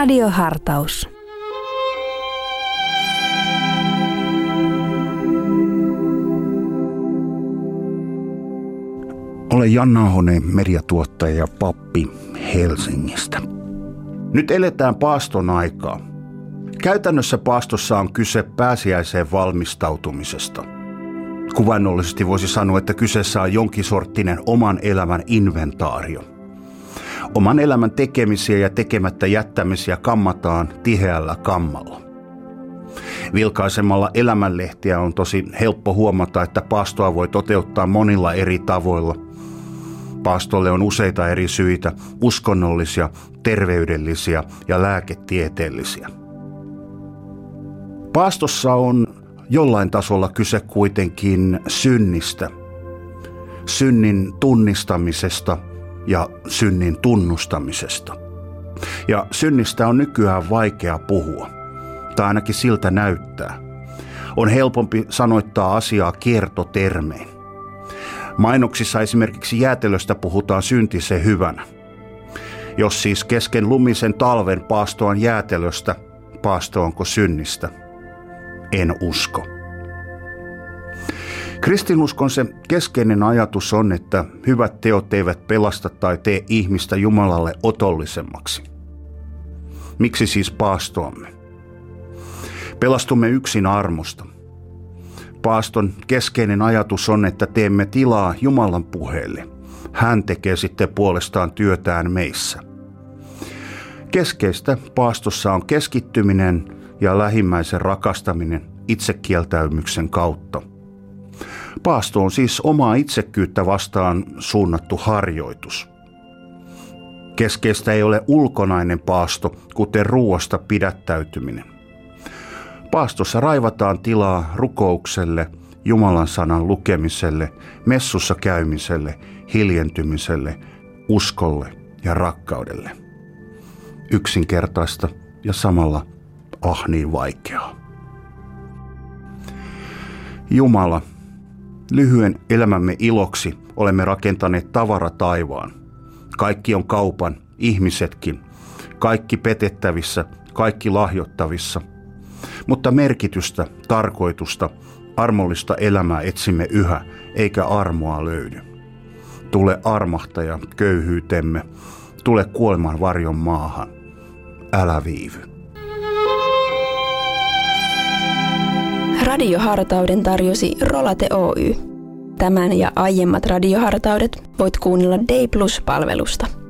Radiohartaus. Olen Janna Ahonen, mediatuottaja ja pappi Helsingistä. Nyt eletään paaston aikaa. Käytännössä paastossa on kyse pääsiäiseen valmistautumisesta. Kuvainnollisesti voisi sanoa, että kyseessä on jonkin sorttinen oman elämän inventaario. Oman elämän tekemisiä ja tekemättä jättämisiä kammataan tiheällä kammalla. Vilkaisemalla elämänlehtiä on tosi helppo huomata, että paastoa voi toteuttaa monilla eri tavoilla. Paastolle on useita eri syitä, uskonnollisia, terveydellisiä ja lääketieteellisiä. Paastossa on jollain tasolla kyse kuitenkin synnistä, synnin tunnistamisesta ja synnin tunnustamisesta. Ja synnistä on nykyään vaikea puhua, tai ainakin siltä näyttää. On helpompi sanoittaa asiaa kiertotermein. Mainoksissa esimerkiksi jäätelöstä puhutaan syntisen hyvänä. Jos siis kesken lumisen talven paastoan jäätelöstä, paastoanko synnistä? En usko. Kristinuskon se keskeinen ajatus on, että hyvät teot eivät pelasta tai tee ihmistä Jumalalle otollisemmaksi. Miksi siis paastoamme? Pelastumme yksin armosta. Paaston keskeinen ajatus on, että teemme tilaa Jumalan puheelle. Hän tekee sitten puolestaan työtään meissä. Keskeistä paastossa on keskittyminen ja lähimmäisen rakastaminen itsekieltäymyksen kautta. Paasto on siis omaa itsekkyyttä vastaan suunnattu harjoitus. Keskeistä ei ole ulkonainen paasto, kuten ruoasta pidättäytyminen. Paastossa raivataan tilaa rukoukselle, Jumalan sanan lukemiselle, messussa käymiselle, hiljentymiselle, uskolle ja rakkaudelle. Yksinkertaista ja samalla niin vaikeaa. Jumala, lyhyen elämämme iloksi olemme rakentaneet tavarataivaan. Kaikki on kaupan, ihmisetkin. Kaikki petettävissä, kaikki lahjottavissa. Mutta merkitystä, tarkoitusta, armollista elämää etsimme yhä, eikä armoa löydy. Tule armahtaja köyhyytemme, tule kuoleman varjon maahan. Älä viivy. Radiohartauden tarjosi Rolate Oy. Tämän ja aiemmat radiohartaudet voit kuunnella Day Plus-palvelusta.